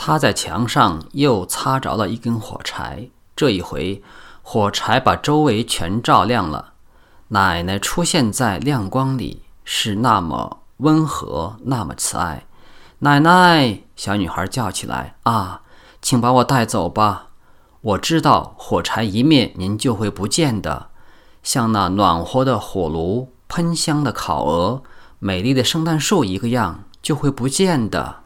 他在墙上又擦着了一根火柴，这一回火柴把周围全照亮了。奶奶出现在亮光里，是那么温和，那么慈爱。奶奶，小女孩叫起来，啊，请把我带走吧。我知道火柴一灭您就会不见的，像那暖和的火炉，喷香的烤鹅，美丽的圣诞树一个样，就会不见的。